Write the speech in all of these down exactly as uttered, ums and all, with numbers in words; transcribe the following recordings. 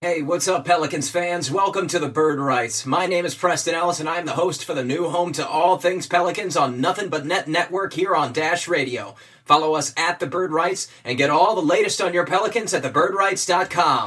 Hey, what's up, Pelicans fans? Welcome to the Bird Rights. My name is Preston Ellis, and I'm the host for the new home to all things Pelicans on Nothing But Net Network here on Dash Radio. Follow us at the Bird Rights and get all the latest on your Pelicans at the bird rights dot com.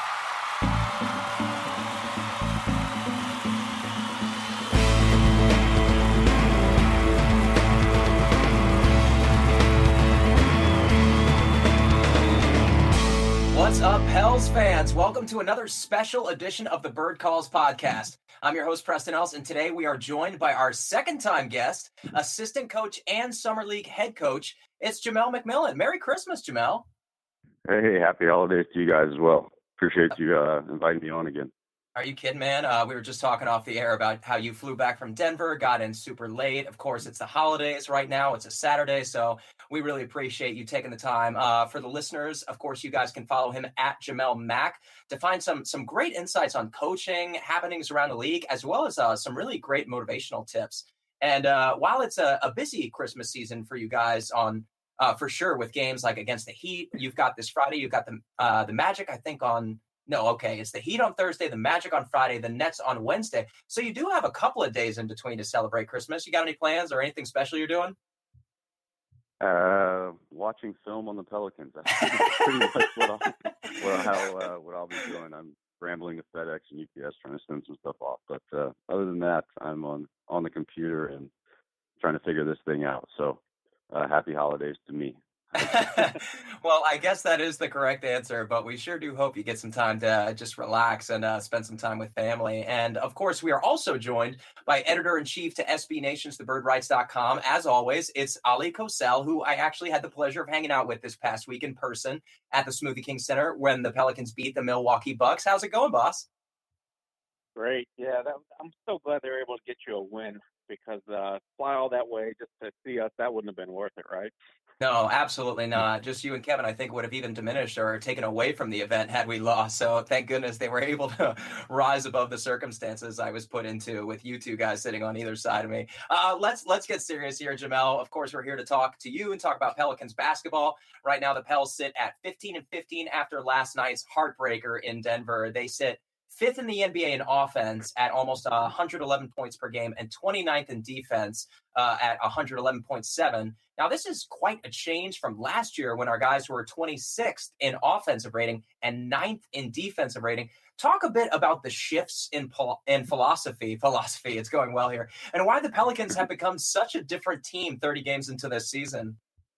What's up, Pels fans? Welcome to another special edition of the Bird Calls podcast. I'm your host, Preston Ellis, and today we are joined by our second-time guest, assistant coach and Summer League head coach. It's Jamel McMillan. Merry Christmas, Jamel. Hey, happy holidays to you guys as well. Appreciate you uh, inviting me on again. Are you kidding, man? Uh, we were just talking off the air about how you flew back from Denver, got in super late. Of course, it's the holidays right now. It's a Saturday, so we really appreciate you taking the time. Uh, for the listeners, of course, you guys can follow him at Jamel Mack to find some some great insights on coaching, happenings around the league, as well as uh, some really great motivational tips. And uh, while it's a, a busy Christmas season for you guys on uh, for sure with games like against the Heat, you've got this Friday, you've got the uh, the Magic, I think on. No, okay. It's the Heat on Thursday, the Magic on Friday, the Nets on Wednesday. So you do have a couple of days in between to celebrate Christmas. You got any plans or anything special you're doing? Uh, watching film on the Pelicans. That's pretty much what I'll, what, how, uh, what I'll be doing. I'm scrambling to FedEx and U P S trying to send some stuff off. But uh, other than that, I'm on, on the computer and trying to figure this thing out. So uh, happy holidays to me. Well, I guess that is the correct answer, but we sure do hope you get some time to just relax and uh, spend some time with family. And of course, we are also joined by editor-in-chief to S B Nation's the bird rights dot com. As always, it's Ali Kosel, who I actually had the pleasure of hanging out with this past week in person at the Smoothie King Center when the Pelicans beat the Milwaukee Bucks. How's it going, boss? Great. Yeah, that, I'm so glad they were able to get you a win because uh, fly all that way just to see us, that wouldn't have been worth it, right? No, absolutely not. Just you and Kevin, I think, would have even diminished or taken away from the event had we lost. So thank goodness they were able to rise above the circumstances I was put into with you two guys sitting on either side of me. Uh, let's let's get serious here, Jamel. Of course, we're here to talk to you and talk about Pelicans basketball. Right now, the Pels sit at fifteen and fifteen after last night's heartbreaker in Denver. They sit fifth in the N B A in offense at almost uh, one hundred eleven points per game and twenty-ninth in defense uh, at one hundred eleven point seven. Now, this is quite a change from last year when our guys were twenty-sixth in offensive rating and ninth in defensive rating. Talk a bit about the shifts in pol- in philosophy, philosophy, it's going well here, and why the Pelicans have become such a different team thirty games into this season.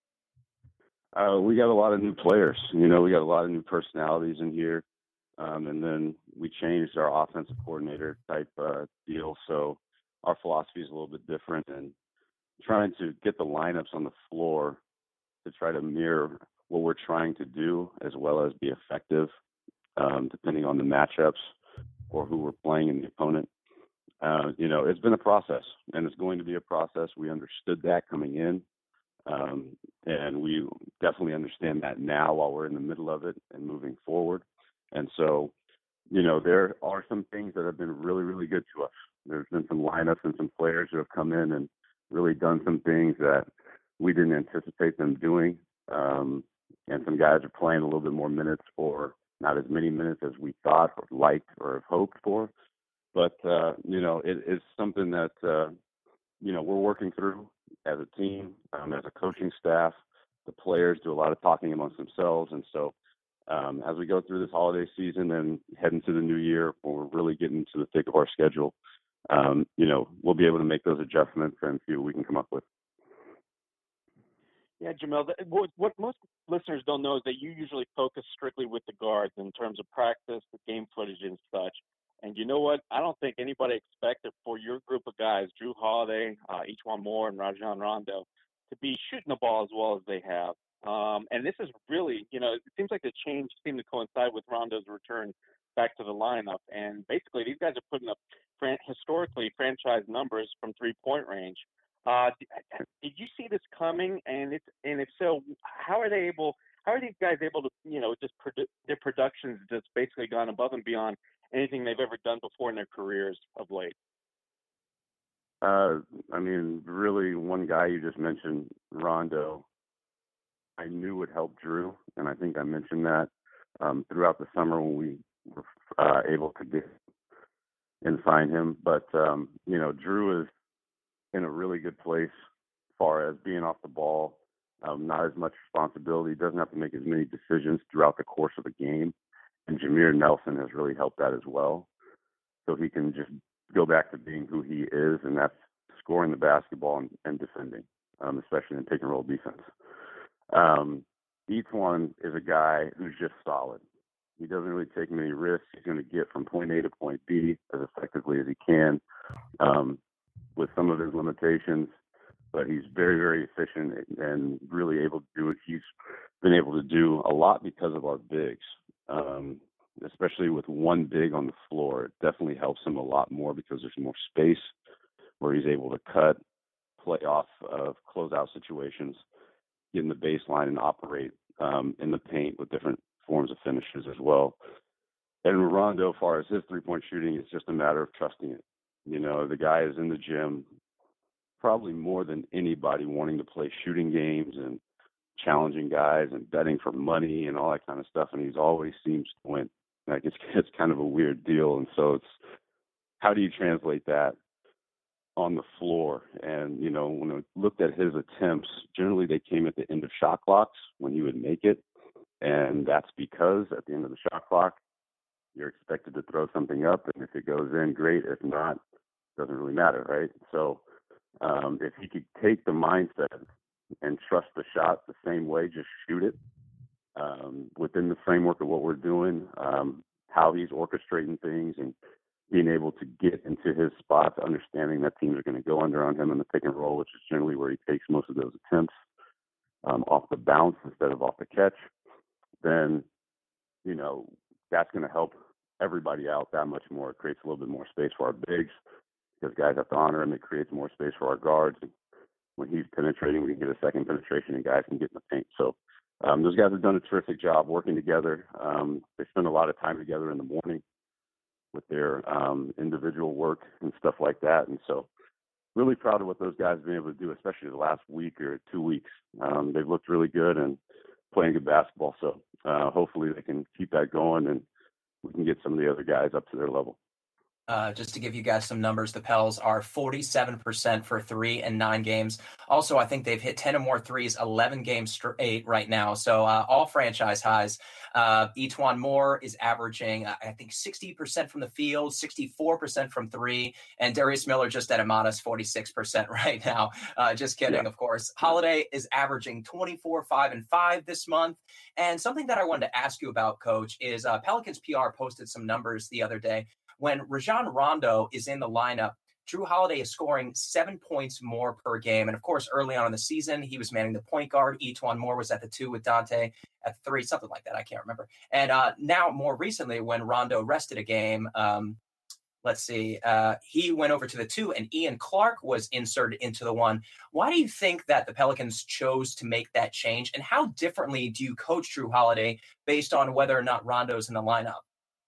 Uh, we got a lot of new players. You know, we got a lot of new personalities in here. Um, and then we changed our offensive coordinator type uh, deal. So our philosophy is a little bit different, and trying to get the lineups on the floor to try to mirror what we're trying to do as well as be effective, um, depending on the matchups or who we're playing in the opponent. Uh, you know, it's been a process, and it's going to be a process. We understood that coming in, um, and we definitely understand that now while we're in the middle of it and moving forward. And so, you know, there are some things that have been really, really good to us. There's been some lineups and some players who have come in and really done some things that we didn't anticipate them doing. Um, and some guys are playing a little bit more minutes or not as many minutes as we thought or liked or have hoped for. But, uh, you know, it, it's something that, uh, you know, we're working through as a team, um, as a coaching staff. The players do a lot of talking amongst themselves. And so, Um, as we go through this holiday season and head into the new year, when we're really getting into the thick of our schedule, um, you know, we'll be able to make those adjustments and see what we can come up with. Yeah, Jamel, what, what most listeners don't know is that you usually focus strictly with the guards in terms of practice, the game footage and such. And you know what? I don't think anybody expected for your group of guys, Jrue Holiday, uh, E'Twaun Moore, and Rajon Rondo, to be shooting the ball as well as they have. Um, and this is really, you know, it seems like the change seemed to coincide with Rondo's return back to the lineup. And basically, these guys are putting up fran- historically franchise numbers from three-point range. Uh, did you see this coming? And it's and if so, how are they able? How are these guys able to, you know, just produ- their productions just basically gone above and beyond anything they've ever done before in their careers of late? Uh, I mean, really, one guy you just mentioned, Rondo, I knew would help Jrue, and I think I mentioned that um, throughout the summer when we were uh, able to get and find him. But, um, you know, Drew is in a really good place as far as being off the ball, um, not as much responsibility, doesn't have to make as many decisions throughout the course of a game. And Jameer Nelson has really helped that as well. So he can just go back to being who he is, and that's scoring the basketball and, and defending, um, especially in pick and roll defense. Um, Etuan is a guy who's just solid. He doesn't really take many risks. He's going to get from point A to point B as effectively as he can, um, with some of his limitations. But he's very, very efficient and really able to do what he's been able to do a lot because of our bigs. Um, especially with one big on the floor, it definitely helps him a lot more because there's more space where he's able to cut, play off of closeout situations, get in the baseline and operate um, in the paint with different forms of finishes as well. And Rondo, as far as his three-point shooting, it's just a matter of trusting it. You know, the guy is in the gym probably more than anybody wanting to play shooting games and challenging guys and betting for money and all that kind of stuff, and he's always seems to win. Like it's it's kind of a weird deal, and so it's how do you translate that on the floor? And you know, when I looked at his attempts, generally they came at the end of shot clocks when he would make it, and that's because at the end of the shot clock you're expected to throw something up, and if it goes in, great. If not, it doesn't really matter, right? So um, if he could take the mindset and trust the shot the same way, just shoot it um, within the framework of what we're doing, um, how he's orchestrating things and being able to get into his spots, understanding that teams are going to go under on him in the pick and roll, which is generally where he takes most of those attempts um, off the bounce instead of off the catch, then, you know, that's going to help everybody out that much more. It creates a little bit more space for our bigs because guys have to honor him. It creates more space for our guards. When he's penetrating, we can get a second penetration and guys can get in the paint. So um, those guys have done a terrific job working together. Um, they spend a lot of time together in the morning with their um, individual work and stuff like that. And so really proud of what those guys have been able to do, especially the last week or two weeks. Um, they've looked really good and playing good basketball. So uh, hopefully they can keep that going and we can get some of the other guys up to their level. Uh, just to give you guys some numbers, the Pels are forty-seven percent for three in nine games. Also, I think they've hit ten or more threes, eleven games straight right now. So uh, all franchise highs. Uh, Etuan Moore is averaging, uh, I think, sixty percent from the field, sixty-four percent from three. And Darius Miller just at a modest forty-six percent right now. Uh, just kidding, yeah. Of course. Holiday is averaging twenty-four, five, and five this month. And something that I wanted to ask you about, Coach, is uh, Pelicans P R posted some numbers the other day. When Rajon Rondo is in the lineup, Drew Holiday is scoring seven points more per game. And, of course, early on in the season, he was manning the point guard. Etuan Moore was at the two with Dante at three, something like that. I can't remember. And uh, now, more recently, when Rondo rested a game, um, let's see, uh, he went over to the two, and Ian Clark was inserted into the one. Why do you think that the Pelicans chose to make that change? And how differently do you coach Drew Holiday based on whether or not Rondo's in the lineup?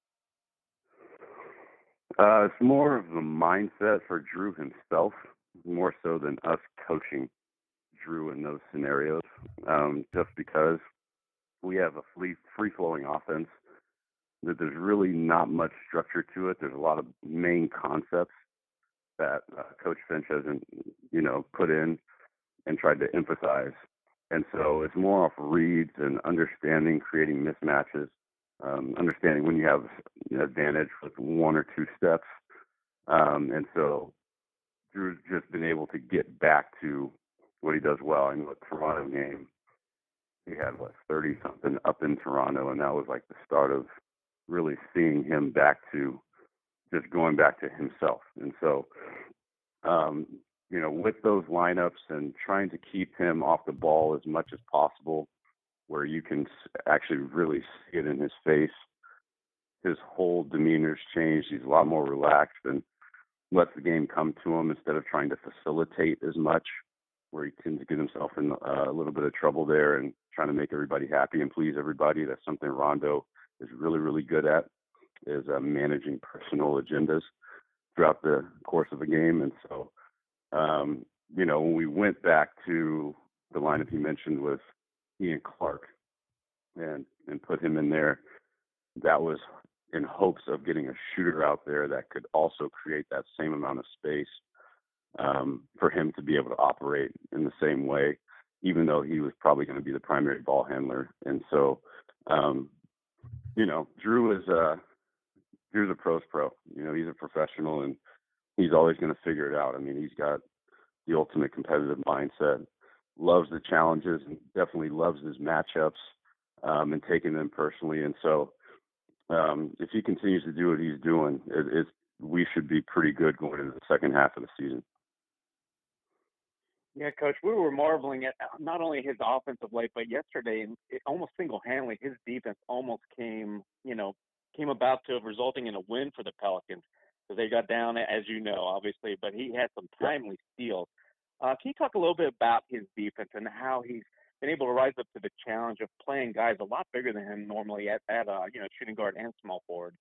Uh, it's more of the mindset for Drew himself, more so than us coaching Drew in those scenarios. Um, just because we have a free, free-flowing offense, that there's really not much structure to it. There's a lot of main concepts that uh, Coach Finch hasn't, you know, put in and tried to emphasize. And so it's more off reads and understanding, creating mismatches. Um, understanding when you have an advantage with one or two steps. Um, and so Drew's just been able to get back to what he does well. In the Toronto game, he had, what, thirty-something up in Toronto, and that was like the start of really seeing him back to just going back to himself. And so, um, you know, with those lineups and trying to keep him off the ball as much as possible, where you can actually really see it in his face. His whole demeanor's changed. He's a lot more relaxed and lets the game come to him instead of trying to facilitate as much, where he tends to get himself in uh, a little bit of trouble there and trying to make everybody happy and please everybody. That's something Rondo is really, really good at, is uh, managing personal agendas throughout the course of a game. And so, um, you know, when we went back to the lineup he mentioned with Ian Clark and and put him in there, that was in hopes of getting a shooter out there that could also create that same amount of space um, for him to be able to operate in the same way, even though he was probably going to be the primary ball handler. And so, um, you know, Drew is a, Drew's a pro's pro. You know, he's a professional, and he's always going to figure it out. I mean, he's got the ultimate competitive mindset, loves the challenges, and definitely loves his matchups um, and taking them personally. And so um, if he continues to do what he's doing, it, it's, we should be pretty good going into the second half of the season. Yeah, Coach, we were marveling at not only his offensive late, but yesterday, and it almost single-handedly, his defense almost came, you know, came about to resulting in a win for the Pelicans. So they got down, as you know, obviously, but he had some timely steals. Uh, can you talk a little bit about his defense and how he's been able to rise up to the challenge of playing guys a lot bigger than him normally at, at uh, you know, shooting guard and small forward?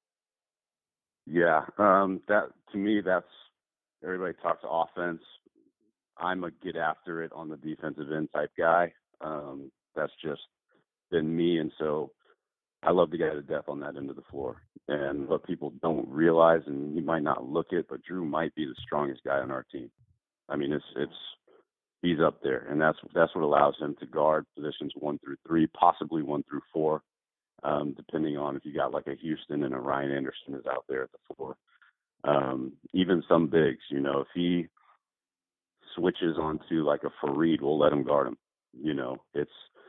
Yeah, um, that to me, that's everybody talks offense. I'm a get after it on the defensive end type guy. Um, that's just been me, and so I love the guy to death on that end of the floor. And what people don't realize, and you might not look it, but Drew might be the strongest guy on our team. I mean, it's it's he's up there, and that's that's what allows him to guard positions one through three, possibly one through four, um, depending on if you got like a Houston and a Ryan Anderson is out there at the four. Um, even some bigs, you know, if he switches onto like a Fareed, we'll let him guard him. You know, it's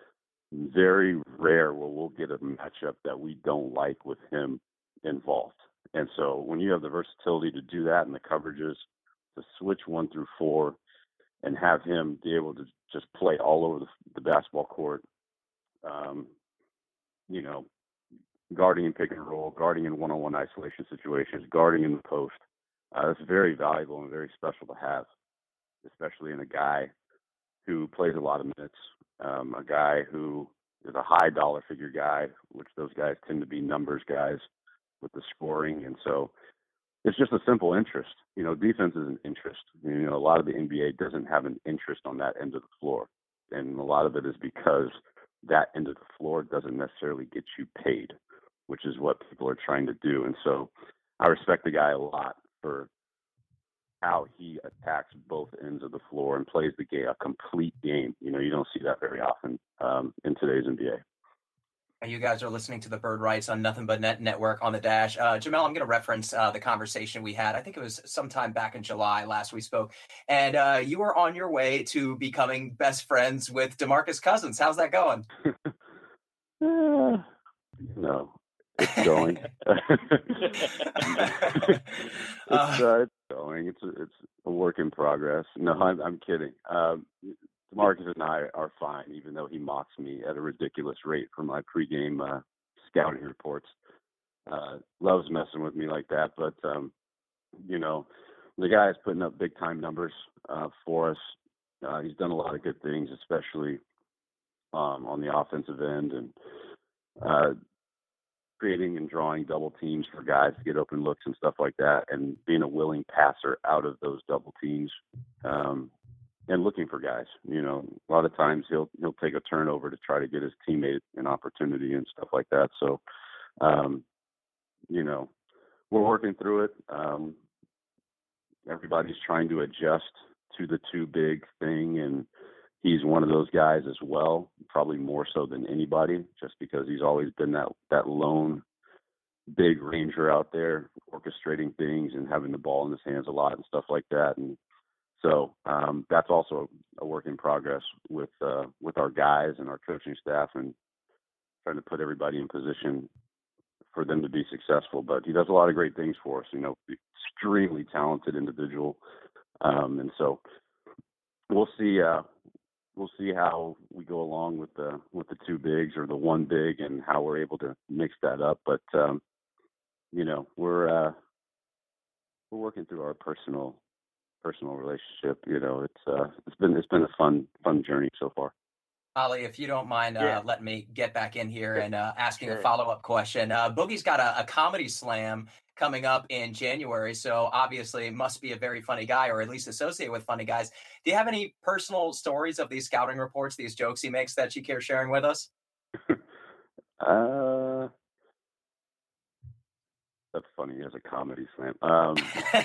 very rare where we'll get a matchup that we don't like with him involved. And so when you have the versatility to do that and the coverages to switch one through four and have him be able to just play all over the, the basketball court, um, you know, guarding in pick and roll, guarding in one-on-one isolation situations, guarding in the post, uh, it's very valuable and very special to have, especially in a guy who plays a lot of minutes, um, a guy who is a high dollar figure guy, which those guys tend to be numbers guys with the scoring. And so it's just a simple interest. You know, defense is an interest. You know, a lot of the N B A doesn't have an interest on that end of the floor. And a lot of it is because that end of the floor doesn't necessarily get you paid, which is what people are trying to do. And so I respect the guy a lot for how he attacks both ends of the floor and plays the game, a complete game. You know, you don't see that very often um, in today's N B A. You guys are listening to the Bird Writes on Nothing But Net Network on the Dash. Uh, Jamel, I'm going to reference uh, the conversation we had. I think it was sometime back in July last we spoke. And uh, you were on your way to becoming best friends with DeMarcus Cousins. How's that going? uh, no, it's going. it's, uh, it's going. It's a, it's a work in progress. No, I'm, I'm kidding. Um, Marcus and I are fine, even though he mocks me at a ridiculous rate for my pregame uh, scouting reports. Uh, loves messing with me like that, but um, you know, the guy is putting up big time numbers uh, for us. Uh, he's done a lot of good things, especially um, on the offensive end, and uh, creating and drawing double teams for guys to get open looks and stuff like that, and being a willing passer out of those double teams. Um, And looking for guys, you know, a lot of times he'll he'll take a turnover to try to get his teammate an opportunity and stuff like that. So, um, you know, we're working through it. Um, everybody's trying to adjust to the too big thing, and he's one of those guys as well. Probably more so than anybody, just because he's always been that that lone big ranger out there, orchestrating things and having the ball in his hands a lot and stuff like that. And So um, that's also a work in progress with uh, with our guys and our coaching staff, and trying to put everybody in position for them to be successful. But he does a lot of great things for us. You know, extremely talented individual, um, and so we'll see. Uh, we'll see how we go along with the with the two bigs or the one big, and how we're able to mix that up. But um, you know, we're uh, we're working through our personal. personal relationship. You know, it's uh it's been it's been a fun fun journey so far. Ali, if you don't mind, uh, Yeah. let me get back in here and uh, asking Sure. a follow-up question. Uh, Boogie's got a, a comedy slam coming up in January, so obviously must be a very funny guy, or at least associated with funny guys. Do you have any personal stories of these scouting reports, these jokes he makes, that you care sharing with us? uh That's funny as a comedy slam. Um,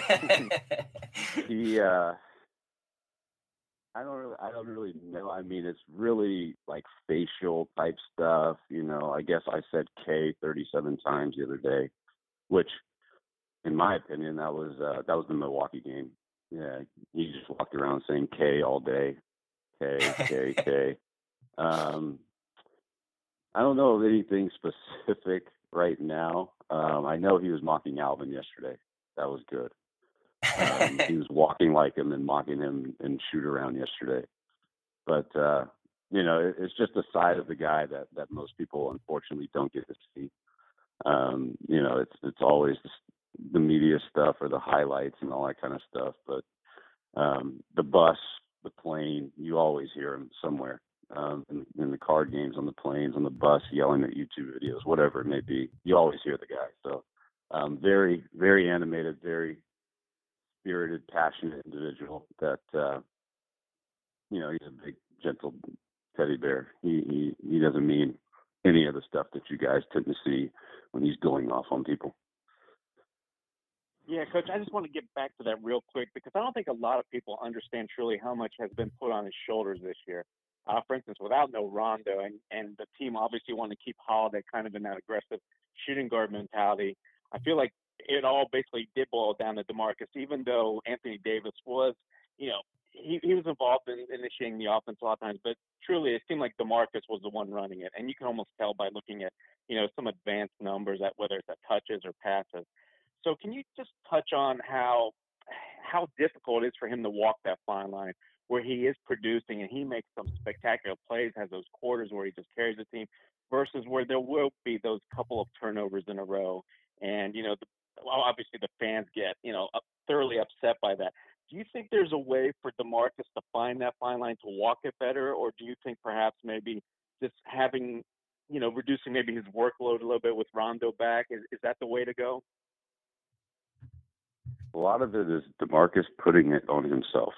he, uh, I don't really, I don't really know. I mean, it's really like facial type stuff. You know, I guess I said K thirty-seven times the other day, which, in my opinion, that was uh, that was the Milwaukee game. Yeah, he just walked around saying K all day, K, K, K. Um, I don't know of anything specific right now. Um, I know he was mocking Alvin yesterday. That was good. Um, he was walking like him and mocking him and shoot around yesterday. But, uh, you know, it, it's just a side of the guy that, that most people, unfortunately, don't get to see. Um, you know, it's it's always the, the media stuff or the highlights and all that kind of stuff. But um, the bus, the plane, you always hear him somewhere. Um, in, in the card games, on the planes, on the bus, yelling at YouTube videos, whatever it may be. You always hear the guy. So um, very, very animated, very spirited, passionate individual that, uh, you know, he's a big, gentle teddy bear. He, he, he doesn't mean any of the stuff that you guys tend to see when he's going off on people. Yeah, Coach, I just want to get back to that real quick because I don't think a lot of people understand truly how much has been put on his shoulders this year. Uh, for instance, without no Rondo, and, and the team obviously wanted to keep Holiday kind of in that aggressive shooting guard mentality, I feel like it all basically did boil down to DeMarcus, even though Anthony Davis was, you know, he, he was involved in initiating the offense a lot of times, but truly it seemed like DeMarcus was the one running it. And you can almost tell by looking at, you know, some advanced numbers, at whether it's at touches or passes. So can you just touch on how how difficult it is for him to walk that fine line where he is producing and he makes some spectacular plays, has those quarters where he just carries the team, versus where there will be those couple of turnovers in a row, and you know, the, well, obviously the fans get you know thoroughly upset by that. Do you think there's a way for DeMarcus to find that fine line to walk it better, or do you think perhaps maybe just having you know reducing maybe his workload a little bit with Rondo back is is that the way to go? A lot of it is DeMarcus putting it on himself.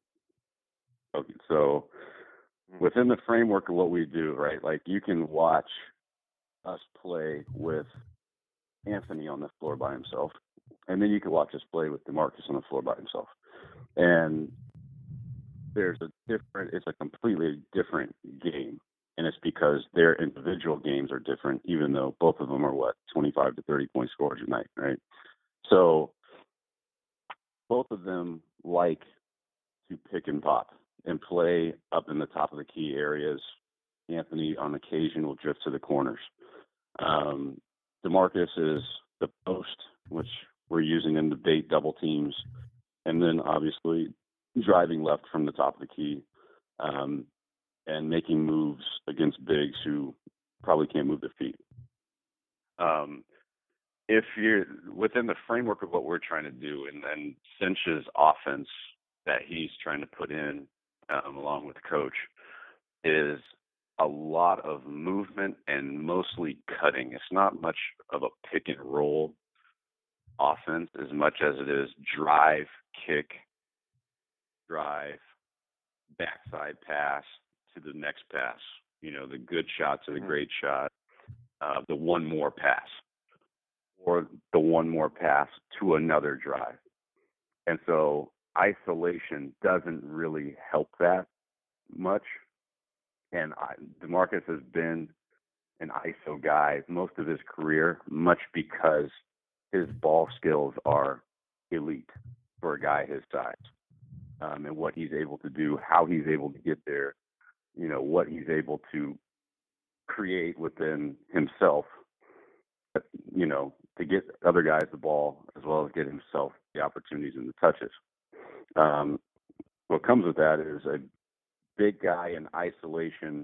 Okay, so within the framework of what we do, right, like you can watch us play with Anthony on the floor by himself, and then you can watch us play with DeMarcus on the floor by himself. And there's a different, it's a completely different game. And it's because their individual games are different, even though both of them are what, twenty-five to thirty point scorers a night, right? So both of them like to pick and pop and play up in the top of the key areas. Anthony, on occasion, will drift to the corners. Um, DeMarcus is the post, which we're using in the bait double teams, and then obviously driving left from the top of the key um, and making moves against bigs who probably can't move their feet. Um, if you're within the framework of what we're trying to do, and then Cinch's offense that he's trying to put in um, along with the coach is a lot of movement and mostly cutting. It's not much of a pick and roll offense as much as it is drive, kick, drive, backside pass to the next pass. You know, the good shot to the great shot, uh, the one more pass, or the one more pass to another drive. And so isolation doesn't really help that much. And I, DeMarcus has been an I S O guy most of his career, much because his ball skills are elite for a guy his size, um, and what he's able to do, how he's able to get there, you know, what he's able to create within himself, you know, to get other guys the ball as well as get himself the opportunities and the touches. Um, what comes with that is a big guy in isolation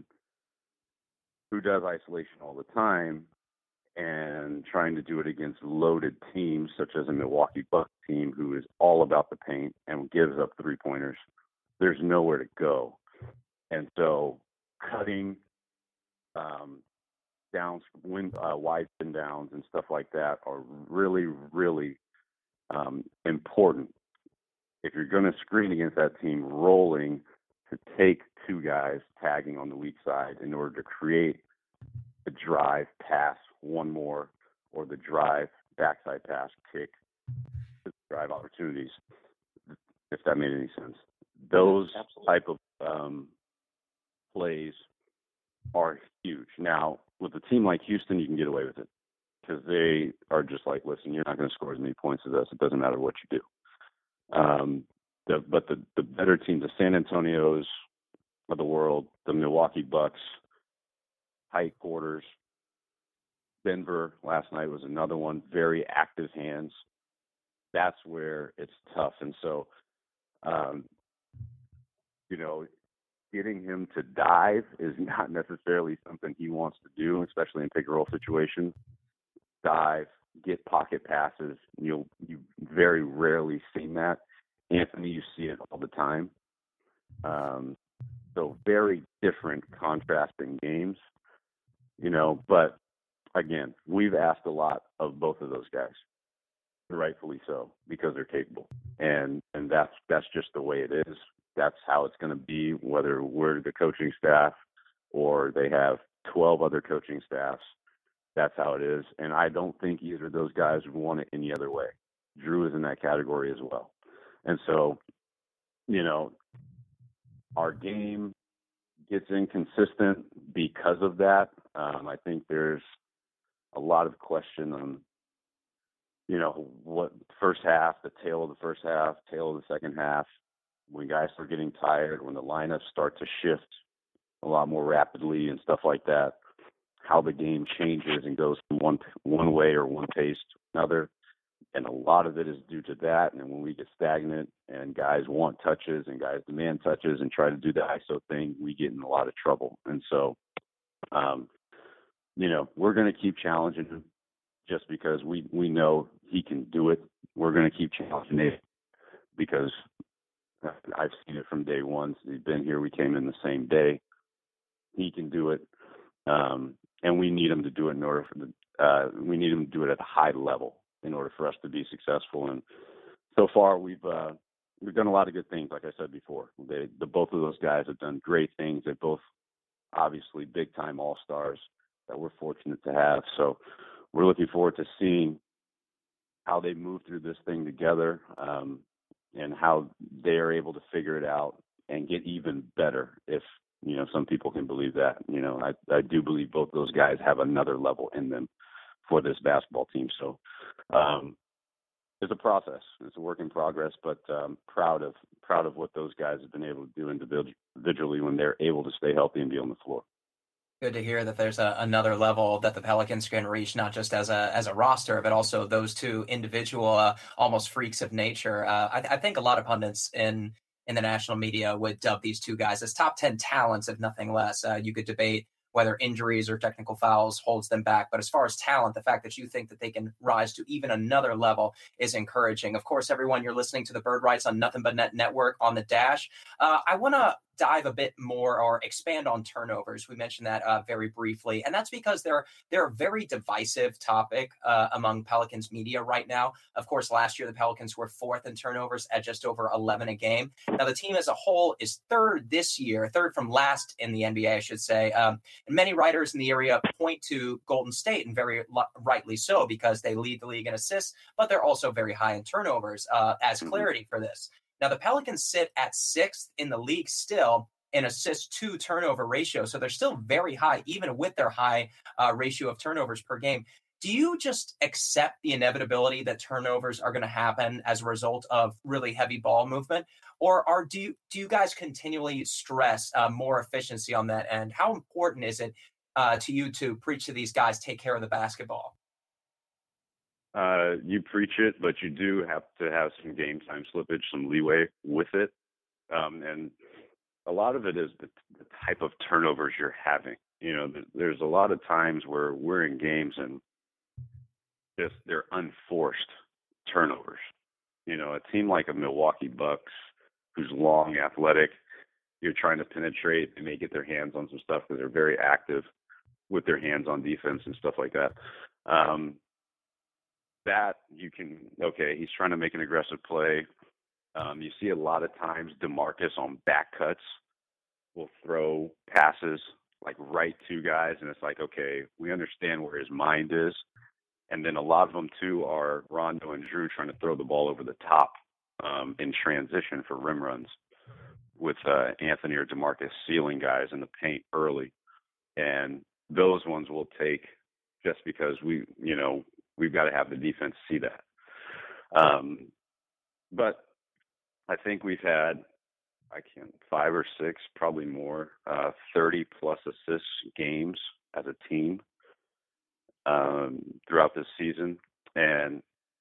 who does isolation all the time and trying to do it against loaded teams such as a Milwaukee Bucks team who is all about the paint and gives up three-pointers. There's nowhere to go. And so cutting um, downs, wind, uh, wide spin downs and stuff like that are really, really um, important. If you're going to screen against that team, rolling to take two guys tagging on the weak side in order to create the drive, pass one more, or the drive, backside pass, kick, drive opportunities, if that made any sense. Those Absolutely. type of um, plays are huge. Now, with a team like Houston, you can get away with it because they are just like, listen, you're not going to score as many points as us. It doesn't matter what you do. Um, the, but the, the better teams, the San Antonios of the world, the Milwaukee Bucks, tight quarters, Denver last night was another one, very active hands. That's where it's tough. And so, um, you know, getting him to dive is not necessarily something he wants to do, especially in pick and roll situations. Dive, get pocket passes. You'll you very rarely seen that. Anthony, you see it all the time. Um, so very different, contrasting games, you know. But again, we've asked a lot of both of those guys, rightfully so, because they're capable, and and that's that's just the way it is. That's how it's going to be, whether we're the coaching staff or they have twelve other coaching staffs. That's how it is. And I don't think either of those guys would want it any other way. Drew is in that category as well. And so, you know, our game gets inconsistent because of that. Um, I think there's a lot of question on, you know, what first half, the tail of the first half, tail of the second half, when guys start getting tired, when the lineups start to shift a lot more rapidly and stuff like that, how the game changes and goes from one one way or one pace to another. And a lot of it is due to that. And when we get stagnant and guys want touches and guys demand touches and try to do the I S O thing, we get in a lot of trouble. And so, um, you know, we're going to keep challenging him just because we, we know he can do it. We're going to keep challenging it because I've seen it from day one. He's been here. We came in the same day. He can do it. Um, and we need him to do it in order for the, uh, we need him to do it at a high level in order for us to be successful. And so far we've, uh, we've done a lot of good things. Like I said before, they, the, both of those guys have done great things. They're both obviously big time all-stars that we're fortunate to have. So we're looking forward to seeing how they move through this thing together, um, and how they are able to figure it out and get even better. If, you know, some people can believe that, you know, I, I do believe both those guys have another level in them for this basketball team. So, um, it's a process. It's a work in progress, but um, proud of proud of what those guys have been able to do individually when they're able to stay healthy and be on the floor. Good to hear that there's a, another level that the Pelicans can reach, not just as a as a roster, but also those two individual, uh, almost freaks of nature. Uh, I, I think a lot of pundits in in the national media would dub these two guys as top ten talents, if nothing less. Uh, you could debate whether injuries or technical fouls holds them back. But as far as talent, the fact that you think that they can rise to even another level is encouraging. Of course, everyone, you're listening to the Bird Writes on Nothing But Net Network on the Dash. Uh, I want to dive a bit more or expand on turnovers. We mentioned that uh, very briefly, and that's because they're they're a very divisive topic uh, among Pelicans media right now. Of course, last year the Pelicans were fourth in turnovers at just over eleven a game. Now the team as a whole is third this year, third from last in the N B A, I should say. Um, and many writers in the area point to Golden State, and very lo- rightly so, because they lead the league in assists, but they're also very high in turnovers uh, as clarity for this. Now, the Pelicans sit at sixth in the league still in assist to turnover ratio. So they're still very high, even with their high uh, ratio of turnovers per game. Do you just accept the inevitability that turnovers are going to happen as a result of really heavy ball movement? Or are do you, do you guys continually stress uh, more efficiency on that end? How important is it uh, to you to preach to these guys, take care of the basketball? Uh, you preach it, but you do have to have some game time slippage, some leeway with it. Um, and a lot of it is the, the type of turnovers you're having. You know, th- there's a lot of times where we're in games and just they're unforced turnovers. You know, a team like a Milwaukee Bucks, who's long, athletic, you're trying to penetrate, and they get their hands on some stuff because they're very active with their hands on defense and stuff like that. Um, that you can, okay, he's trying to make an aggressive play. Um, you see a lot of times DeMarcus on back cuts will throw passes like right to guys, and it's like, okay, we understand where his mind is, And then a lot of them, too, are Rondo and Drew trying to throw the ball over the top um, in transition for rim runs with uh, Anthony or DeMarcus sealing guys in the paint early. And those ones we'll take just because we, you know, we've got to have the defense see that. Um, but I think we've had, I can't, five or six, probably more, uh, thirty plus assists games as a team um, throughout this season. And,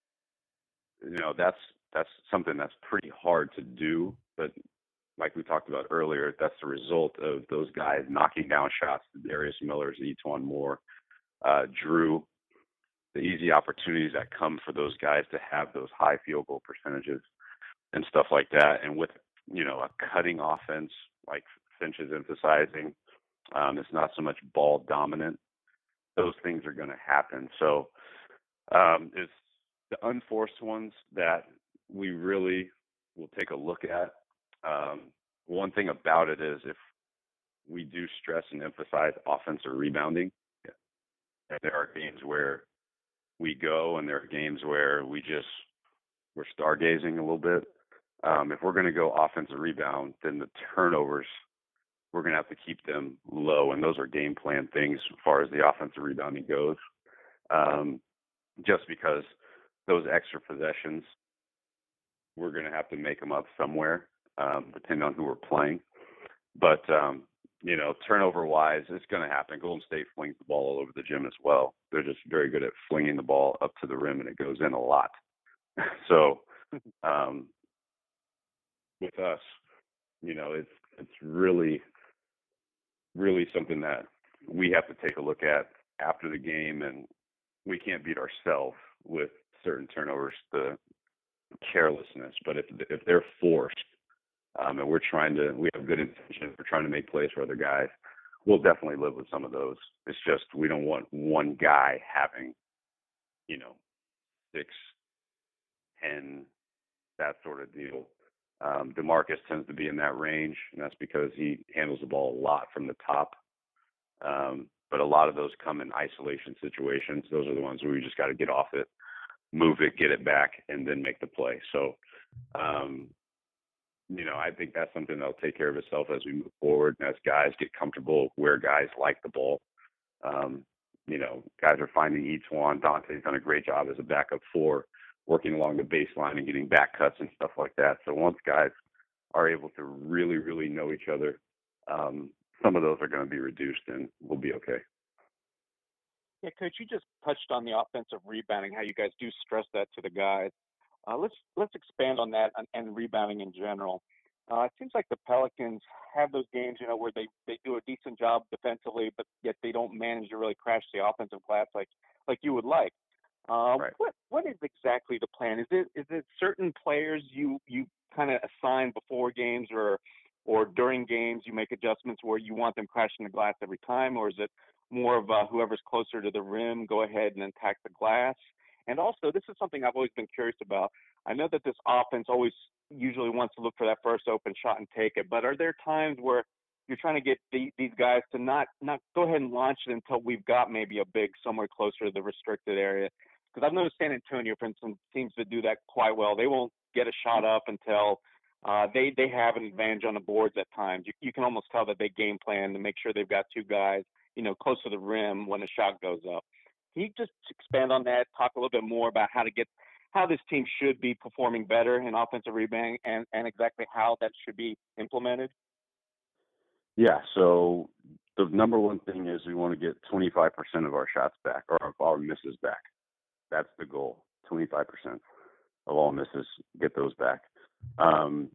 you know, that's, that's something that's pretty hard to do, but like we talked about earlier, that's the result of those guys knocking down shots to Darius Miller's, E'Twaun Moore, uh, Drew, the easy opportunities that come for those guys to have those high field goal percentages and stuff like that. And with, you know, a cutting offense like Finch is emphasizing, um, it's not so much ball dominant. Those things are going to happen. So um, it's the unforced ones that we really will take a look at. Um, one thing about it is if we do stress and emphasize offensive rebounding, and there are games where we go and there are games where we just, we're stargazing a little bit. Um, if we're going to go offensive rebound, then the turnovers, we're going to have to keep them low. And those are game plan things as far as the offensive rebounding goes. Um, just because those extra possessions, we're going to have to make them up somewhere. Um, depending on who we're playing. But, um, you know, turnover-wise, it's going to happen. Golden State flings the ball all over the gym as well. They're just very good at flinging the ball up to the rim, and it goes in a lot. So um, with us, you know, it's it's really, really something that we have to take a look at after the game, and we can't beat ourselves with certain turnovers, the carelessness. But if if they're forced, Um, and we're trying to, we have good intentions. We're trying to make plays for other guys. We'll definitely live with some of those. It's just we don't want one guy having, you know, six, ten, that sort of deal. Um, DeMarcus tends to be in that range, and that's because he handles the ball a lot from the top. Um, but a lot of those come in isolation situations. Those are the ones where we just got to get off it, move it, get it back, and then make the play. So, um, you know, I think that's something that'll take care of itself as we move forward and as guys get comfortable where guys like the ball. Um, you know, guys are finding E'Twaun. Dante's done a great job as a backup four, working along the baseline and getting back cuts and stuff like that. So once guys are able to really, really know each other, um, some of those are going to be reduced and we'll be okay. Yeah, Coach, you just touched on the offensive rebounding, how you guys do stress that to the guys. Uh, let's let's expand on that and, and rebounding in general. Uh, it seems like the Pelicans have those games, you know, where they, they do a decent job defensively, but yet they don't manage to really crash the offensive glass like like you would like. Uh, right. What what is exactly the plan? Is it is it certain players you you kind of assign before games or or during games you make adjustments where you want them crashing the glass every time, or is it more of uh, whoever's closer to the rim go ahead and attack the glass? And also, this is something I've always been curious about. I know that this offense always usually wants to look for that first open shot and take it, but are there times where you're trying to get the, these guys to not not go ahead and launch it until we've got maybe a big somewhere closer to the restricted area? Because I've noticed San Antonio, for instance, seems to do that quite well. They won't get a shot up until uh, they they have an advantage on the boards at times. You, you can almost tell that they game plan to make sure they've got two guys, you know, close to the rim when the shot goes up. Can you just expand on that, talk a little bit more about how to get how this team should be performing better in offensive rebounding and, and exactly how that should be implemented? Yeah, so the number one thing is we want to get twenty-five percent of our shots back or of our misses back. That's the goal, twenty-five percent of all misses, get those back. Um,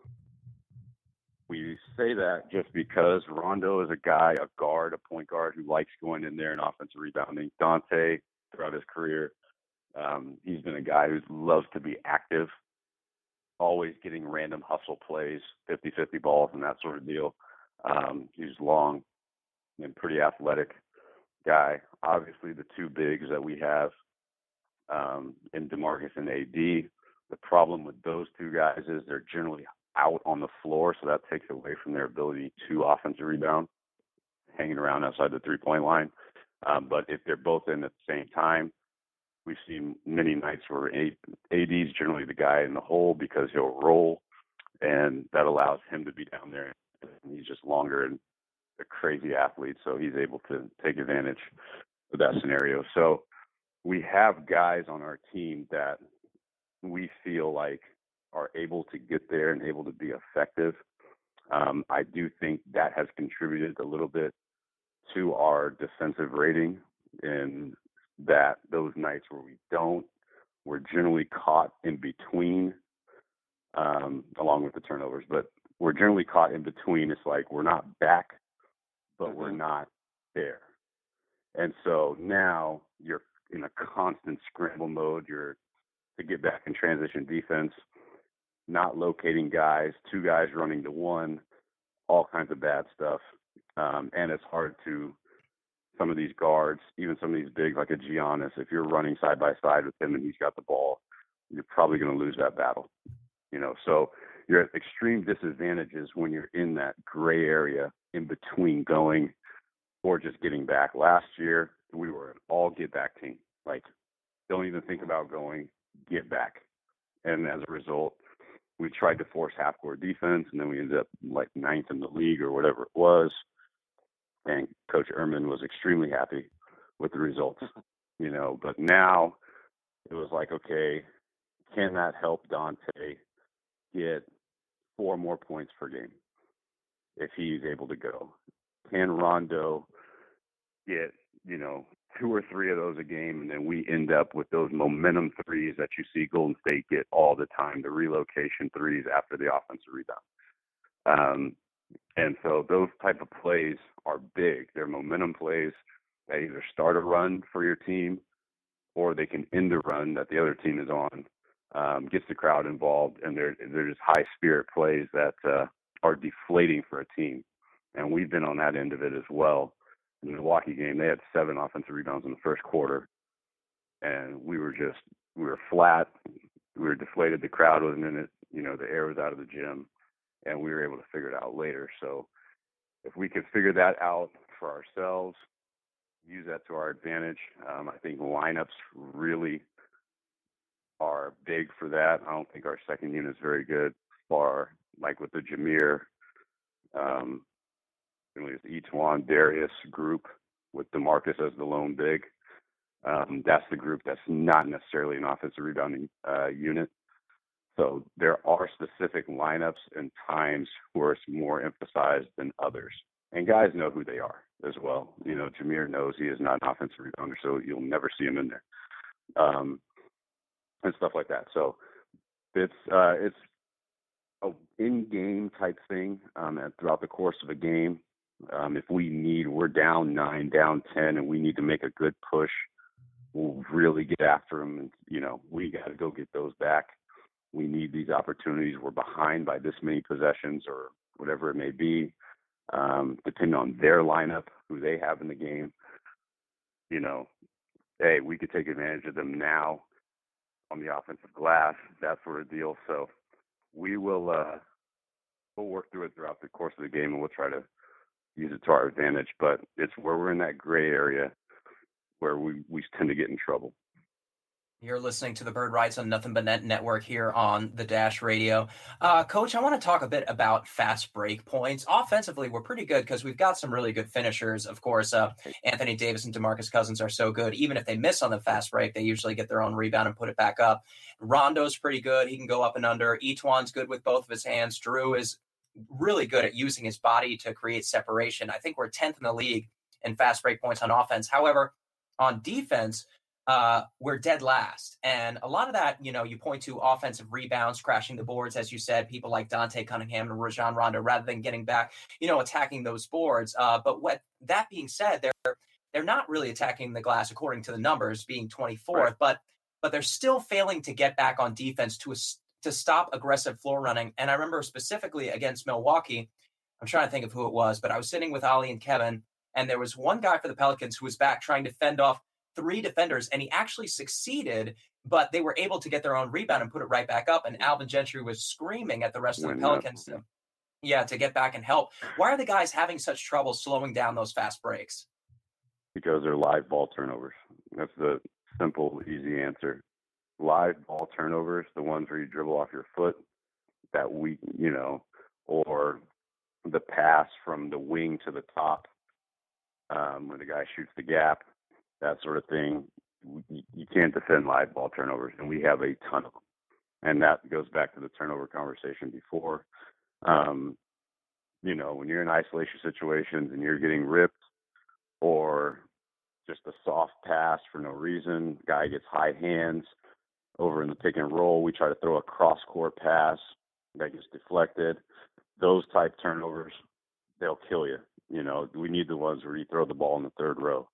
we say that just because Rondo is a guy, a guard, a point guard who likes going in there and offensive rebounding. Dante, throughout his career, um, he's been a guy who loves to be active, always getting random hustle plays, fifty-fifty balls and that sort of deal. Um, he's long and pretty athletic guy. Obviously, the two bigs that we have um, in DeMarcus and A D, the problem with those two guys is they're generally out on the floor, so that takes away from their ability to offensive rebound, hanging around outside the three-point line. Um, but if they're both in at the same time, we've seen many nights where A D is generally the guy in the hole because he'll roll, and that allows him to be down there. And he's just longer and a crazy athlete, so he's able to take advantage of that scenario. So we have guys on our team that we feel like are able to get there and able to be effective. Um, I do think that has contributed a little bit to our defensive rating, in that those nights where we don't, we're generally caught in between, um, along with the turnovers, but we're generally caught in between. It's like we're not back, but mm-hmm. we're not there. And so now you're in a constant scramble mode. You're to get back in transition defense, not locating guys, two guys running to one, all kinds of bad stuff. Um, and it's hard to, some of these guards, even some of these big, like a Giannis, if you're running side by side with him and he's got the ball, you're probably going to lose that battle. You know, so you're at extreme disadvantages when you're in that gray area in between going or just getting back. Last year, we were an all get back team. Like, don't even think about going, get back. And as a result, we tried to force half-court defense, and then we ended up like ninth in the league or whatever it was. And Coach Ehrman was extremely happy with the results, you know. But now it was like, okay, can that help Dante get four more points per game if he's able to go? Can Rondo get, you know, two or three of those a game, and then we end up with those momentum threes that you see Golden State get all the time, the relocation threes after the offensive rebound. Um, and so those type of plays are big. They're momentum plays that either start a run for your team or they can end a run that the other team is on, um, gets the crowd involved, and they're, they're just high-spirit plays that uh, are deflating for a team. And we've been on that end of it as well. In the Milwaukee game, they had seven offensive rebounds in the first quarter, and we were just, we were flat. We were deflated. The crowd wasn't in it. You know, the air was out of the gym, and we were able to figure it out later. So if we could figure that out for ourselves, use that to our advantage, um, I think lineups really are big for that. I don't think our second unit is very good, far like with the Jameer, um, it's Etuan, Darius group with DeMarcus as the lone big. Um, that's the group that's not necessarily an offensive rebounding uh, unit. So there are specific lineups and times where it's more emphasized than others. And guys know who they are as well. You know, Jameer knows he is not an offensive rebounder, so you'll never see him in there. Um, and stuff like that. So it's uh, it's a in-game type thing um, and throughout the course of a game. Um, if we need, we're down nine, down ten, and we need to make a good push, we'll really get after them. And, you know, we got to go get those back. We need these opportunities. We're behind by this many possessions or whatever it may be, um, depending on their lineup, who they have in the game. You know, hey, we could take advantage of them now on the offensive glass, that sort of deal. So we will uh, we'll work through it throughout the course of the game, and we'll try to use it to our advantage. But it's where we're in that gray area where we, we tend to get in trouble. You're listening to the Bird Writes on Nothing But Net Network here on the Dash Radio. Uh, Coach, I want to talk a bit about fast break points. Offensively, we're pretty good because we've got some really good finishers. Of course, uh, Anthony Davis and DeMarcus Cousins are so good. Even if they miss on the fast break, they usually get their own rebound and put it back up. Rondo's pretty good. He can go up and under. Etuan's good with both of his hands. Drew is really good at using his body to create separation. I think we're tenth in the league in fast break points on offense. However, on defense, Uh, we're dead last. And a lot of that, you know, you point to offensive rebounds, crashing the boards, as you said, people like Dante Cunningham and Rajon Rondo, rather than getting back, you know, attacking those boards. Uh, but what that being said, they're they're not really attacking the glass according to the numbers, being twenty-fourth, right. but but they're still failing to get back on defense to to stop aggressive floor running. And I remember specifically against Milwaukee, I'm trying to think of who it was, but I was sitting with Ali and Kevin, and there was one guy for the Pelicans who was back trying to fend off three defenders, and he actually succeeded, but they were able to get their own rebound and put it right back up. And Alvin Gentry was screaming at the rest of the Pelicans to, yeah, to get back and help. Why are the guys having such trouble slowing down those fast breaks? Because they're live ball turnovers. That's the simple, easy answer. Live ball turnovers, the ones where you dribble off your foot, that we, you know, or the pass from the wing to the top, um, when the guy shoots the gap, that sort of thing. You, you can't defend live ball turnovers, and we have a ton of them. And that goes back to the turnover conversation before. Um, you know, when you're in isolation situations and you're getting ripped, or just a soft pass for no reason, guy gets high hands over in the pick and roll, we try to throw a cross court pass that gets deflected. Those type turnovers, they'll kill you. You know, we need the ones where you throw the ball in the third row.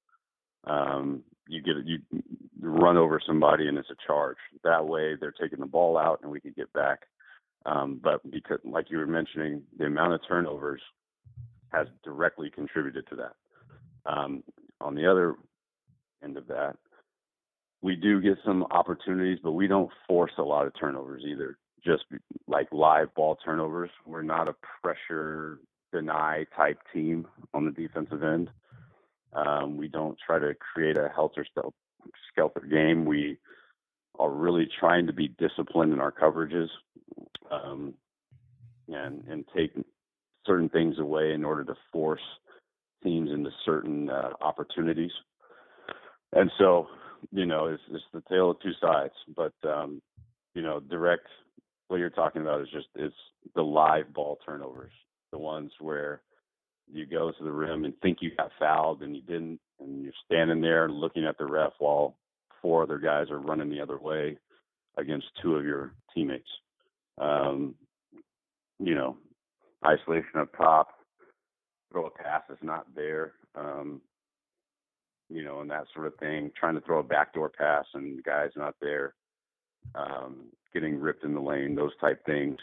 Um, you get you run over somebody and it's a charge. That way they're taking the ball out and we can get back. Um, but because, like you were mentioning, the amount of turnovers has directly contributed to that. Um, on the other end of that, we do get some opportunities, but we don't force a lot of turnovers either. Just like live ball turnovers. We're not a pressure deny type team on the defensive end. Um, we don't try to create a helter skelter game. We are really trying to be disciplined in our coverages, um, and and take certain things away in order to force teams into certain uh, opportunities. And so, you know, it's, it's the tale of two sides. But um, you know, direct. What you're talking about is just it's the live ball turnovers, the ones where you go to the rim and think you got fouled and you didn't, and you're standing there looking at the ref while four other guys are running the other way against two of your teammates. Um, you know, isolation up top, throw a pass that's not there, um, you know, and that sort of thing. Trying to throw a backdoor pass and the guy's not there, um, getting ripped in the lane, those type things.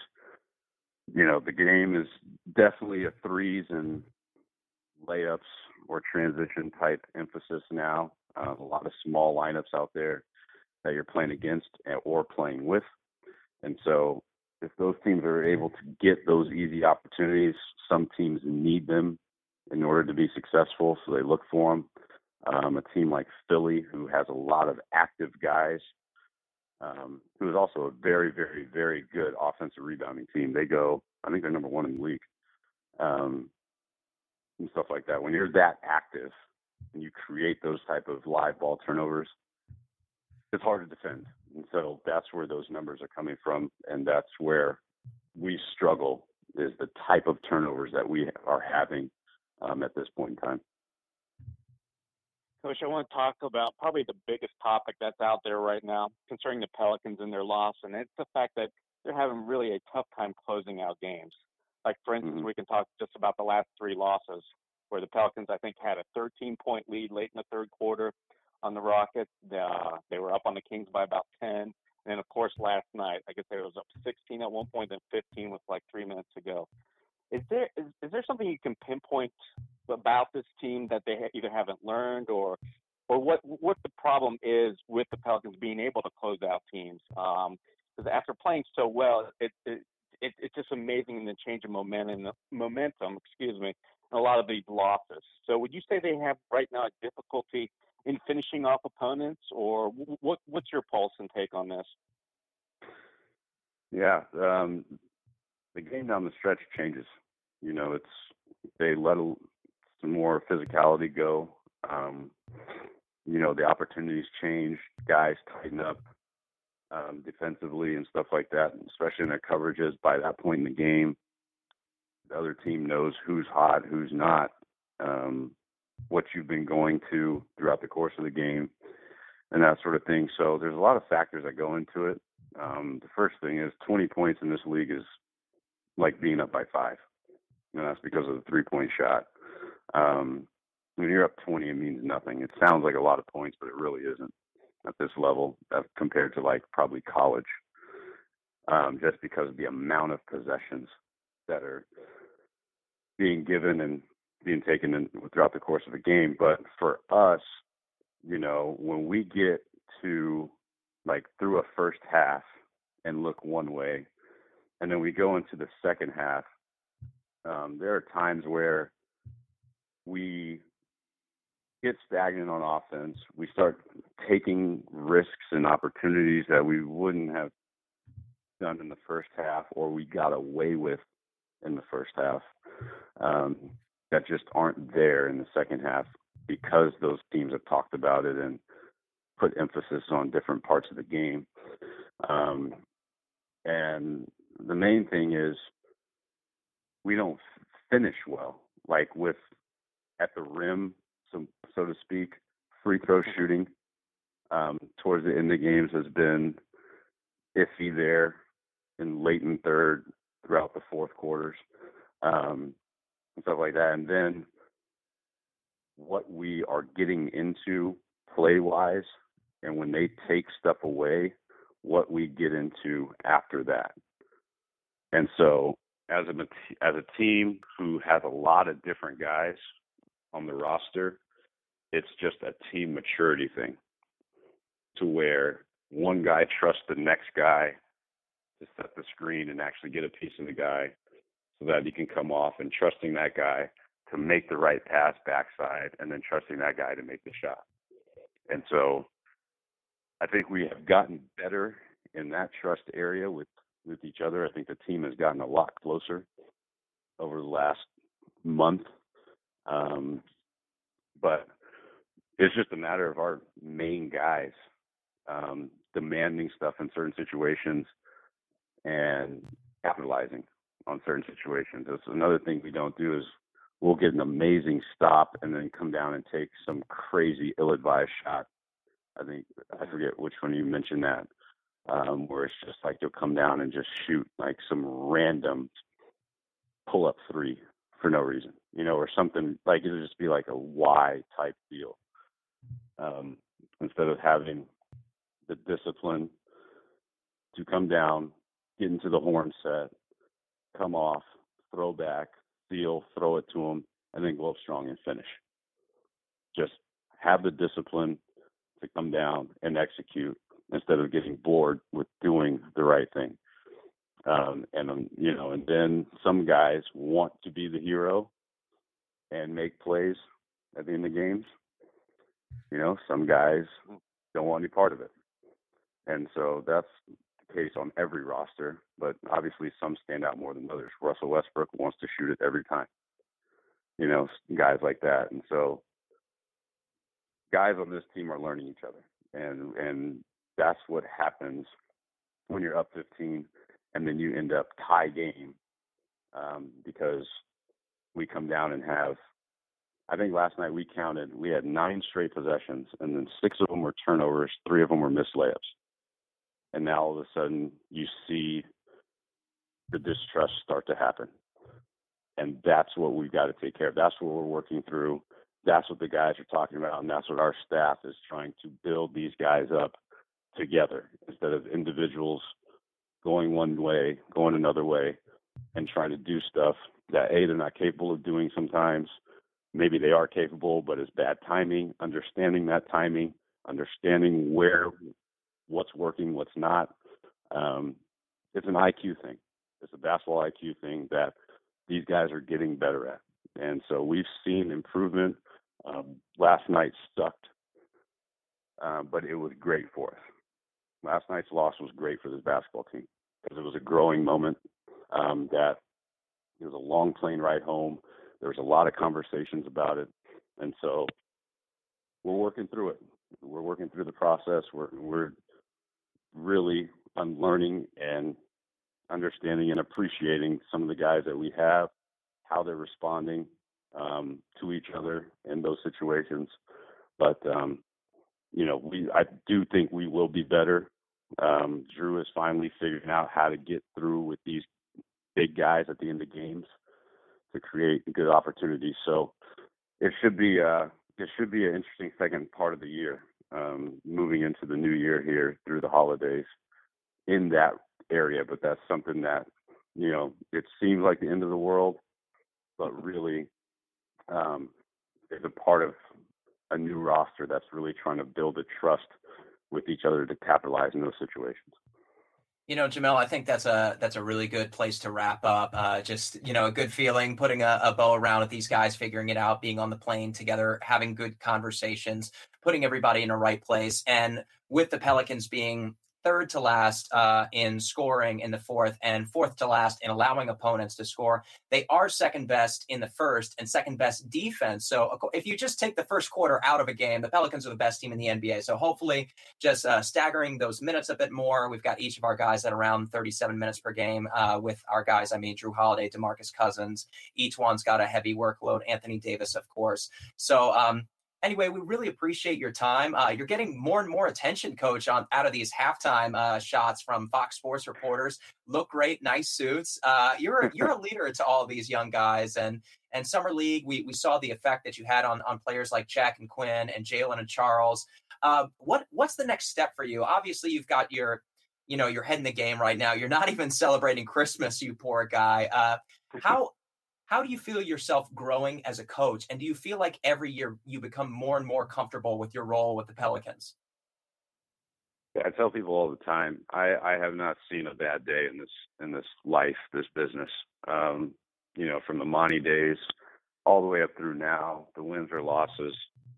You know, the game is definitely a threes and layups or transition type emphasis now. Uh, a lot of small lineups out there that you're playing against or playing with. And so if those teams are able to get those easy opportunities, some teams need them in order to be successful, so they look for them. Um, a team like Philly, who has a lot of active guys, um, who is also a very, very, very good offensive rebounding team. They go, I think they're number one in the league, um, and stuff like that. When you're that active and you create those type of live ball turnovers, it's hard to defend. And so that's where those numbers are coming from, and that's where we struggle, is the type of turnovers that we are having um, at this point in time. Coach, I want to talk about probably the biggest topic that's out there right now concerning the Pelicans and their loss, and it's the fact that they're having really a tough time closing out games. Like, for instance, mm-hmm. we can talk just about the last three losses, where the Pelicans, I think, had a thirteen-point lead late in the third quarter on the Rockets. Uh, they were up on the Kings by about ten. And then, of course, last night, I guess they was up sixteen at one point, then fifteen with like three minutes to go. Is there is, is there something you can pinpoint about this team that they ha- either haven't learned, or or what what the problem is with the Pelicans being able to close out teams? Because um, after playing so well, it, it, it it's just amazing in the change of momentum, momentum, excuse me, in a lot of these losses. So would you say they have right now a difficulty in finishing off opponents, or what what's your pulse and take on this? Yeah, um, the game down the stretch changes. You know, it's they let a, some more physicality go. Um, you know, the opportunities change. Guys tighten up um, defensively and stuff like that, especially in their coverages. By that point in the game, the other team knows who's hot, who's not, um, what you've been going to throughout the course of the game, and that sort of thing. So there's a lot of factors that go into it. Um, the first thing is twenty points in this league is like being up by five. And that's because of the three-point shot. Um, when you're up twenty, it means nothing. It sounds like a lot of points, but it really isn't at this level uh, compared to like probably college, um, just because of the amount of possessions that are being given and being taken in, throughout the course of a game. But for us, you know, when we get to like through a first half and look one way, and then we go into the second half, Um, there are times where we get stagnant on offense. We start taking risks and opportunities that we wouldn't have done in the first half, or we got away with in the first half, um, that just aren't there in the second half because those teams have talked about it and put emphasis on different parts of the game. Um, and the main thing is we don't finish well, like with at the rim, so, so to speak. Free throw shooting um, towards the end of the games has been iffy there in late and third throughout the fourth quarters, um, and stuff like that. And then what we are getting into play-wise, and when they take stuff away, what we get into after that. And so as a, as a team who has a lot of different guys on the roster, it's just a team maturity thing to where one guy trusts the next guy to set the screen and actually get a piece of the guy so that he can come off, and trusting that guy to make the right pass backside, and then trusting that guy to make the shot. And so I think we have gotten better in that trust area with, with each other. I think the team has gotten a lot closer over the last month. Um, but it's just a matter of our main guys um, demanding stuff in certain situations and capitalizing on certain situations. That's another thing we don't do is we'll get an amazing stop and then come down and take some crazy ill-advised shot. I think, I forget which one you mentioned that, um, where it's just like you'll come down and just shoot like some random pull-up three for no reason, you know, or something like it'll just be like a Y type deal. Um, instead of having the discipline to come down, get into the horn set, come off, throw back, steal, throw it to them, and then go up strong and finish. Just have the discipline to come down and execute instead of getting bored with doing the right thing. Um, and, um, you know, and then some guys want to be the hero and make plays at the end of games. You know, some guys don't want any part of it. And so that's the case on every roster, but obviously some stand out more than others. Russell Westbrook wants to shoot it every time, you know, guys like that. And so guys on this team are learning each other. And, and that's what happens when you're up fifteen and then you end up tie game, um, because we come down and have, I think last night we counted, we had nine straight possessions, and then six of them were turnovers, three of them were missed layups. And now all of a sudden you see the distrust start to happen. And that's what we've got to take care of. That's what we're working through. That's what the guys are talking about. And that's what our staff is trying to build these guys up together instead of individuals going one way, going another way, and trying to do stuff that, A, they're not capable of doing sometimes. Maybe they are capable, but it's bad timing, understanding that timing, understanding where, what's working, what's not. Um, it's an I Q thing. It's a basketball I Q thing that these guys are getting better at. And so we've seen improvement. Um, last night sucked, uh, but it was great for us. Last night's loss was great for this basketball team because it was a growing moment, um, that it was a long plane ride home. There was a lot of conversations about it. And so we're working through it. We're working through the process. We're, we're really unlearning and understanding and appreciating some of the guys that we have, how they're responding um, to each other in those situations. But, um, you know, we I do think we will be better. Um, Drew is finally figuring out how to get through with these big guys at the end of games to create good opportunities. So it should be uh, it should be an interesting second part of the year, um, moving into the new year here through the holidays in that area. But that's something that, you know, it seems like the end of the world, but really um, it's a part of a new roster that's really trying to build a trust with each other to capitalize in those situations. You know, Jamel, I think that's a that's a really good place to wrap up. Uh, just you know, a good feeling, putting a, a bow around with these guys, figuring it out, being on the plane together, having good conversations, putting everybody in a right place, and with the Pelicans being third to last uh, in scoring in the fourth and fourth to last in allowing opponents to score. They are second best in the first and second best defense. So if you just take the first quarter out of a game, the Pelicans are the best team in the N B A. So hopefully just uh, staggering those minutes a bit more. We've got each of our guys at around thirty-seven minutes per game. Uh, with our guys, I mean, Jrue Holiday, DeMarcus Cousins. Each one's got a heavy workload. Anthony Davis, of course. So, um, Anyway, we really appreciate your time. Uh, you're getting more and more attention, Coach, on out of these halftime uh, shots from Fox Sports reporters. Look great, nice suits. Uh, you're you're a leader to all these young guys, and and summer league. We we saw the effect that you had on on players like Jack and Quinn and Jalen and Charles. Uh, what what's the next step for you? Obviously, you've got your you know your head in the game right now. You're not even celebrating Christmas, you poor guy. Uh, how How do you feel yourself growing as a coach? And do you feel like every year you become more and more comfortable with your role with the Pelicans? Yeah, I tell people all the time, I, I have not seen a bad day in this in this life, this business. Um, you know, from the Monty days all the way up through now, the wins or losses.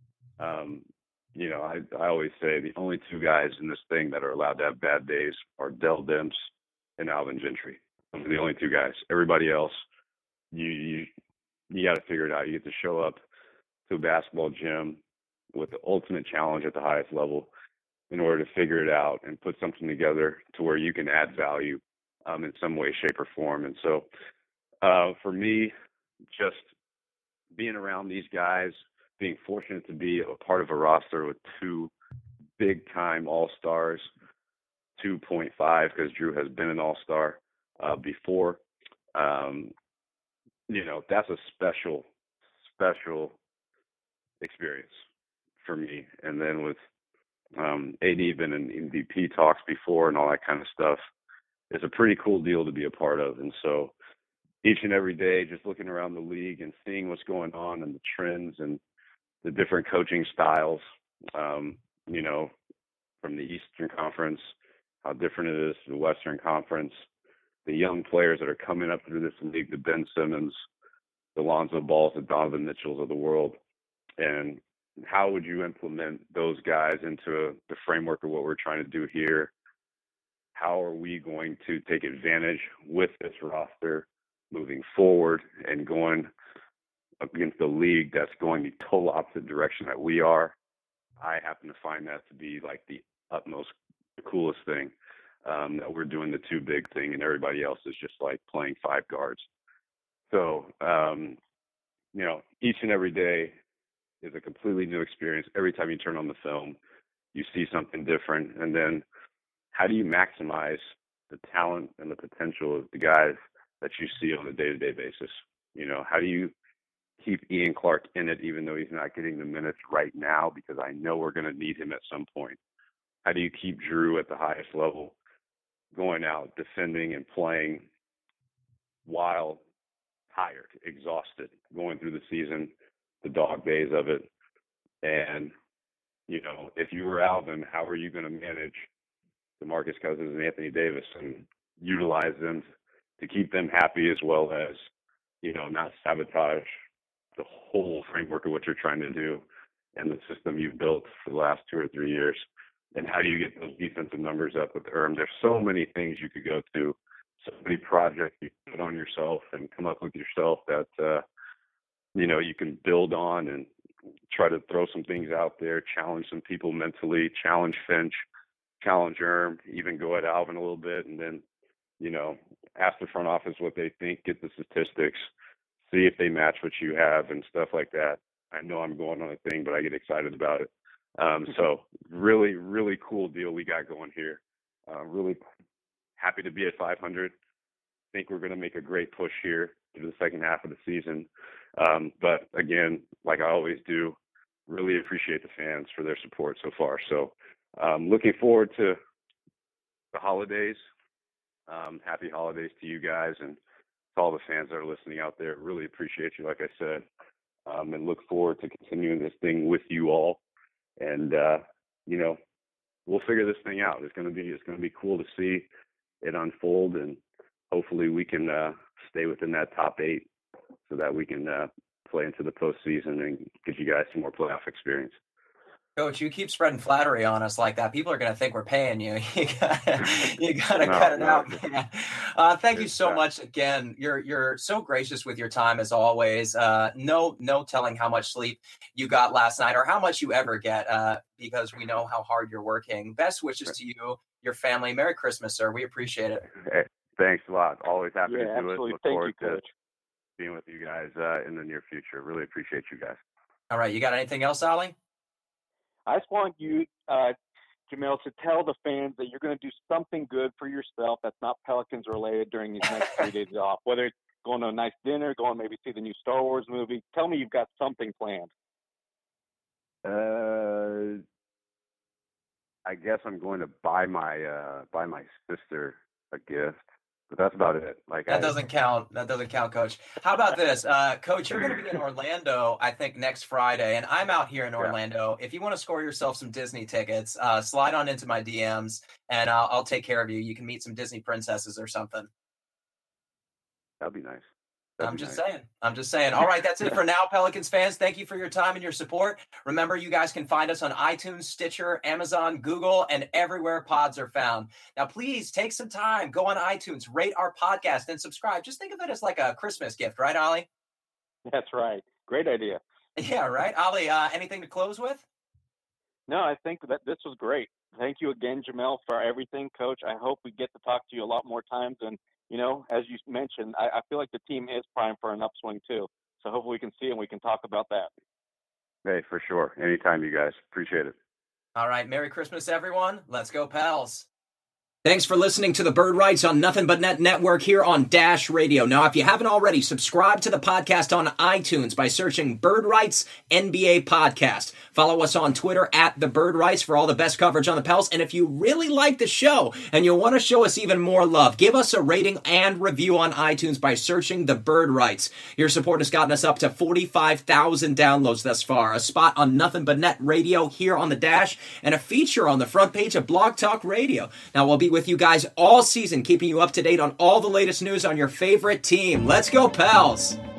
Um, you know, I I always say the only two guys in this thing that are allowed to have bad days are Dell Demps and Alvin Gentry. Those are the only two guys. Everybody else, you you you got to figure it out. You get to show up to a basketball gym with the ultimate challenge at the highest level in order to figure it out and put something together to where you can add value um, in some way, shape, or form. And so, uh, for me, just being around these guys, being fortunate to be a part of a roster with two big-time All-Stars, two point five because Jrue has been an All-Star uh, before. Um, you know, that's a special, special experience for me. And then with um, A D been in M V P talks before and all that kind of stuff, it's a pretty cool deal to be a part of. And so each and every day, just looking around the league and seeing what's going on and the trends and the different coaching styles, um, you know, from the Eastern Conference, how different it is to the Western Conference, the young players that are coming up through this league, the Ben Simmons, the Lonzo Balls, the Donovan Mitchells of the world, and how would you implement those guys into the framework of what we're trying to do here? How are we going to take advantage with this roster moving forward and going against the league that's going the total opposite direction that we are? I happen to find that to be like the utmost, the coolest thing, um, that we're doing the two big thing and everybody else is just like playing five guards. So, um, you know, each and every day is a completely new experience. Every time you turn on the film, you see something different. And then how do you maximize the talent and the potential of the guys that you see on a day-to-day basis? You know, how do you keep Ian Clark in it even though he's not getting the minutes right now because I know we're going to need him at some point? How do you keep Jrue at the highest level, going out, defending and playing while tired, exhausted, going through the season, the dog days of it? And, you know, if you were Alvin, how are you going to manage DeMarcus Cousins and Anthony Davis and utilize them to keep them happy as well as, you know, not sabotage the whole framework of what you're trying to do and the system you've built for the last two or three years? And how do you get those defensive numbers up with Erm? There's so many things you could go to, so many projects you put on yourself and come up with yourself that, uh, you know, you can build on and try to throw some things out there, challenge some people mentally, challenge Finch, challenge Erm, even go at Alvin a little bit, and then, you know, ask the front office what they think, get the statistics, see if they match what you have and stuff like that. I know I'm going on a thing, but I get excited about it. Um, so really, really cool deal we got going here. Uh, really happy to be at five hundred. Think we're going to make a great push here through the second half of the season. Um, but again, like I always do, really appreciate the fans for their support so far. So um, looking forward to the holidays. Um, happy holidays to you guys and to all the fans that are listening out there. Really appreciate you, like I said, um, and look forward to continuing this thing with you all. And, uh, you know, we'll figure this thing out. It's going to be, it's going to be cool to see it unfold, and hopefully we can uh, stay within that top eight so that we can uh, play into the postseason and give you guys some more playoff experience. Coach, you keep spreading flattery on us like that. People are going to think we're paying you. You gotta, you gotta No, cut it no. out, man. Uh, thank you It's, so uh, much again. You're you're so gracious with your time as always. Uh, no no telling how much sleep you got last night or how much you ever get, uh, because we know how hard you're working. Best wishes to you, your family. Merry Christmas, sir. We appreciate it. Hey, thanks a lot. Always happy Yeah, to do absolutely. it. Look Thank forward you, to Coach. being with you guys uh, in the near future. Really appreciate you guys. All right, you got anything else, Ali? I just want you, uh, Jamel, to tell the fans that you're going to do something good for yourself that's not Pelicans related during these next three days off. Whether it's going to a nice dinner, going maybe see the new Star Wars movie. Tell me you've got something planned. Uh, I guess I'm going to buy my uh, buy my sister a gift, but that's about it. Like That I, doesn't count. That doesn't count, Coach. How about this? Uh, Coach, you're going to be in Orlando, I think, next Friday, and I'm out here in Yeah. Orlando. If you want to score yourself some Disney tickets, uh, slide on into my D Ms, and I'll, I'll take care of you. You can meet some Disney princesses or something. that'd be nice. That'd I'm be just nice. saying. I'm just saying. All right, that's it for now, Pelicans fans. Thank you for your time and your support. Remember, you guys can find us on iTunes, Stitcher, Amazon, Google, and everywhere pods are found. Now, please take some time, go on iTunes, rate our podcast, and subscribe. Just think of it as like a Christmas gift, right, Ali? That's right. Great idea. Yeah, right. Ali, uh, anything to close with? No, I think that this was great. Thank you again, Jamel, for everything, Coach. I hope we get to talk to you a lot more times. And, you know, as you mentioned, I, I feel like the team is primed for an upswing, too. So hopefully we can see and we can talk about that. Hey, for sure. Anytime, you guys. Appreciate it. All right. Merry Christmas, everyone. Let's go, pals. Thanks for listening to the Bird Rights on Nothing But Net Network here on Dash Radio. Now, if you haven't already, subscribe to the podcast on iTunes by searching Bird Rights N B A Podcast. Follow us on Twitter at The Bird Rights for all the best coverage on the Pels. And if you really like the show and you want to show us even more love, give us a rating and review on iTunes by searching The Bird Rights. Your support has gotten us up to forty-five thousand downloads thus far, a spot on Nothing But Net Radio here on the Dash, and a feature on the front page of Blog Talk Radio. Now, we'll be with you guys all season, keeping you up to date on all the latest news on your favorite team. Let's go, Pels!